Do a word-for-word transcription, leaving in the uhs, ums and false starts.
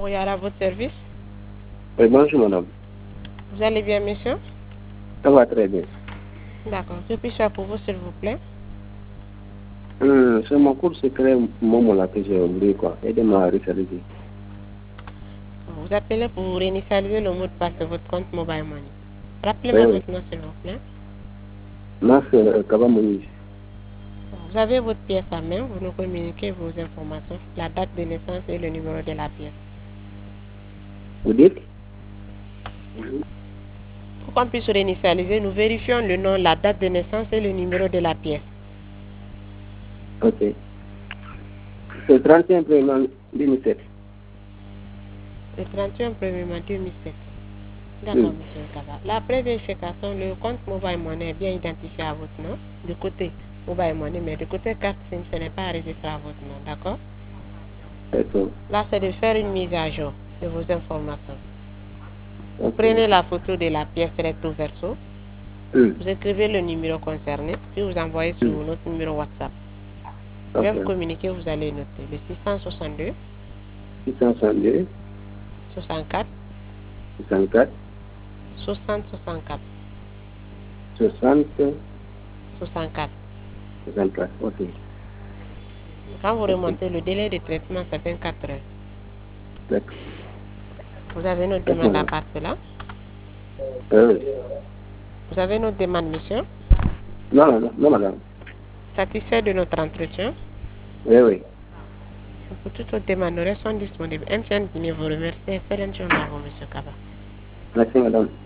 Bonjour, Yara, à votre service. Oui, bonjour madame. Vous allez bien, monsieur? Ça va très bien. D'accord. Que puis-je faire pour vous, s'il vous plaît? Hum, c'est mon cours secret, Momo là que j'ai oublié quoi. Aidez-moi à réaliser. Vous appelez pour réinitialiser le mot de passe de votre compte Mobile Money. Rappelez-moi Oui, oui. votre nom, s'il vous plaît. Moi, c'est Kaba Moïse. Vous avez votre pièce à main, vous nous communiquez vos informations, la date de naissance et le numéro de la pièce. Vous dites? Pour qu'on puisse réinitialiser, nous vérifions le nom, la date de naissance et le numéro de la pièce. Ok. C'est trente et un premier deux mille sept. Le trente et un premier mai deux mille sept. D'accord, Hum. monsieur Kaba. La pré-vérification, le compte Mobile Money est bien identifié à votre nom, du côté Mobile Money, mais du côté carte SIM, ce n'est pas enregistré à votre nom, d'accord? D'accord. Là, c'est de faire une mise à jour de vos informations. Vous Ok. prenez la photo de la pièce recto verso, Hum. vous écrivez le numéro concerné, puis vous envoyez sur Hum. notre numéro WhatsApp. Je vais Ok. vous communiquer, vous allez noter le six cent soixante-deux, six cent soixante-deux, soixante-quatre, soixante-quatre, soixante, soixante-quatre, soixante, soixante-quatre. soixante-quatre. Ok. Quand vous Ok. remontez, le délai de traitement, c'est vingt-quatre heures. D'accord. Vous avez notre D'accord, demande à madame. part cela? Euh, Vous avez notre demande, monsieur? non, non, non, non, madame. Satisfait de notre entretien? Oui, oui. Pour toutes vos demandes, nous restons disponibles. M T N vous remercie. Excellente journée à vous, monsieur Kaba. Merci, madame.